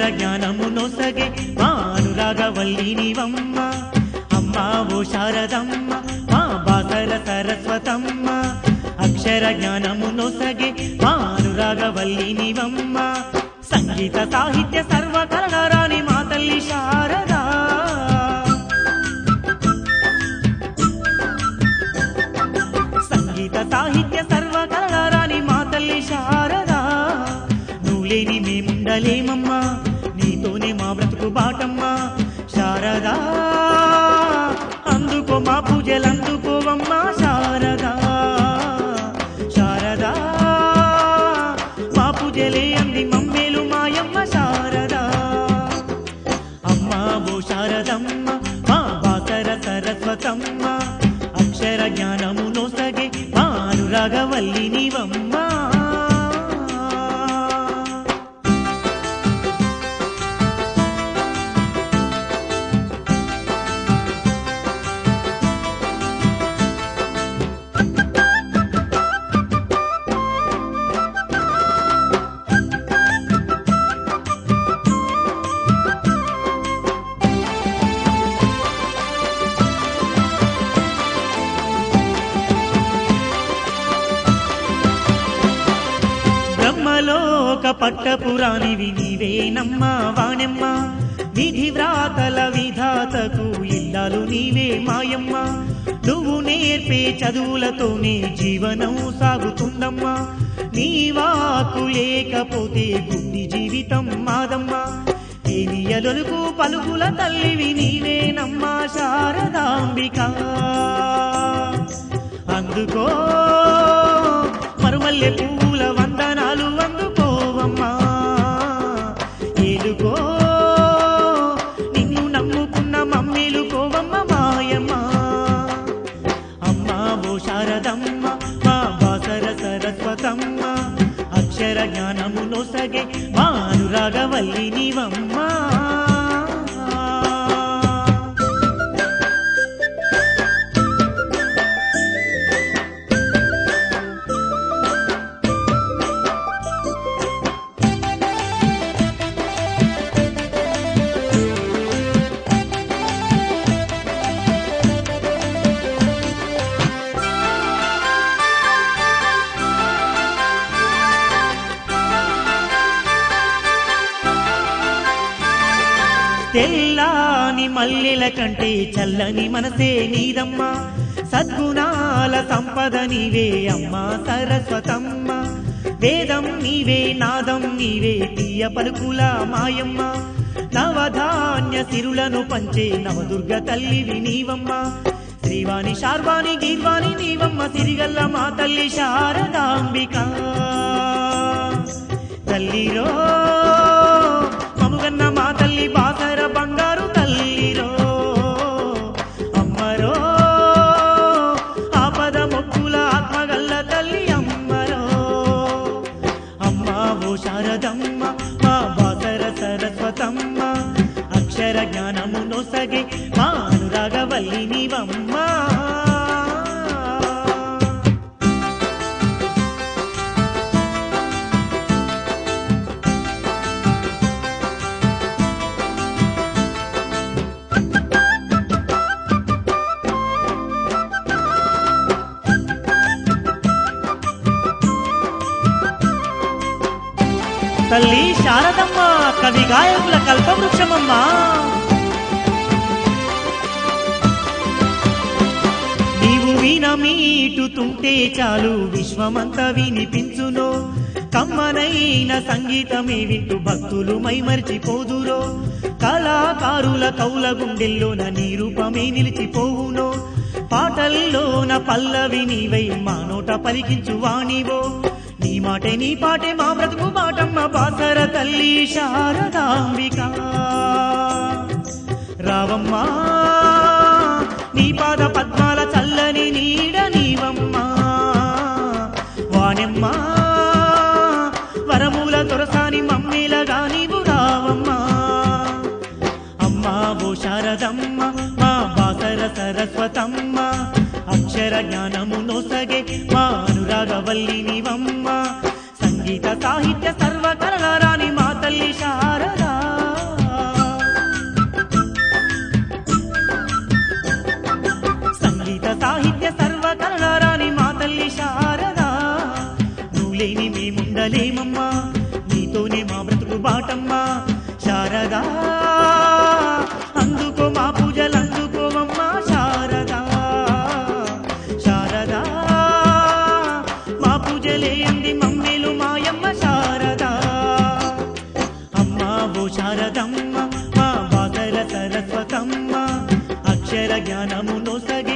అక్షర జ్ఞానము నొసగే మా అనురాగవల్లి నీవమ్మ అమ్మా ఓ శారదమ్మ మా బాసర సరస్వతమ్మ అక్షర జ్ఞానము నొసగే మా అనురాగవల్లి నీవమ్మ సంగీత సాహిత్య సర్వకళారాణి మా తల్లి శారదా సంగీత సాహిత్య సర్వకళారాణి మా తల్లి శారదా నువ్వు లేని మేముండలేమమ్మా నీతోనే మా బ్రతుకు బాటమ్మా శారదా అందుకో మా పూజలందుకోవమ్మా శారదా శారదా మా పూజలే అంది మమ్మేలు మాయమ్మ శారదా అమ్మా ఓ శారదమ్మ మా బాసర సరస్వతమ్మ అక్షర జ్ఞానము నొసగే మా అనురాగవల్లి నీవమ్మ బ్రహ్మలోక పట్టపురాణివి నీవేనమ్మా వాణెమ్మ విధి వ్రాతల విధాతకు ఇల్లాలు నీవే మాయమ్మ నువ్వు నేర్పే చదువులతోనే జీవనం సాగుతుందమ్మా నీ వాకు లేకపోతే గుడ్డి జీవితం మాదమ్మా ఏనియలొలుకు పలుకుల తల్లివి నీవేనమ్మా శారదాంబిక అందుకో మరుమల్లె పూల వందనాలు అందుకోవమ్మా ఏలుకో నిన్ను నమ్ముకున్న మమ్మీలుకోవమ్మ మాయమ్మ అమ్మా ఓ శారదమ్మ మా బాసర సరస్వతమ్మ అక్షర జ్ఞానము నొసగే మా అనురాగవల్లి నీవమ్మ తెల్లాని మల్లెల కంటే చల్లని మనసే నీదమ్మా సద్గుణాల సంపద నీవే అమ్మా సరస్వతమ్మ వేదం నీవే నాదం నీవే తీయ పలుకుల మాయమ్మ నవధాన్య సిరులను పంచే నవదుర్గ తల్లివి నీవమ్మ శ్రీవాణి శార్వాణి గీర్వాణి నీవమ్మ సిరిగల్ల మా తల్లి శారదాంబిక తల్లిరో మముగన్న మా తల్లి బాసర బంగారు తల్లిరో అమ్మరో ఆపద మొక్కుల ఆత్మగల్ల తల్లి అమ్మరో అమ్మా ఓ శారదమ్మ మా బాసర సరస్వతమ్మ అక్షర జ్ఞానము నొసగే మా అనురాగవల్లి నీవమ్మ తల్లి శారదమ్మ కవి గాయకుల కల్పవృక్షమమ్మా నీవు వీణ మీటుతుంటే చాలు విశ్వమంతా వినిపించునో కమ్మనైన సంగీతమే వింటూ భక్తులు మైమరిచిపోదురో కళాకారుల కౌల గుండెల్లోన నీ రూపమే నిలిచిపోవునో పాటల్లోన పల్లవి నీవై మా నోట పలికించు వాణివో నీ మాటే నీ పాటే మా బ్రతుకు బాటమ్మ బాసర తల్లి శారదాంబిక రావమ్మా నీ పాద పద్మాల చల్లని నీడ నీవమ్మా వాణెమ్మ వరమూల తొరసాని మమ్మీలగా నీవు రావమ్మా అమ్మా ఓ శారదమ్మ మా బాసర సరస్వతమ్మ అక్షర జ్ఞానము నొసగే మా అనురాగవల్లి నీవమ్మ సంగీత సాహిత్య సర్వకళారాణి మా తల్లి శారదా లేని మేముండలేమమ్మా నీతోనే మా బ్రతుకు బాటమ్మా శారదా అందుకో మా పూజలు అందుకోవమ్మా శారదా శారదా మా పూజలే అంది మమ్మీలు మాయమ్మ శారదా అమ్మా ఓ శారదమ్మ మా బాసర సరస్వతమ్మ అక్షర జ్ఞానము నొసగి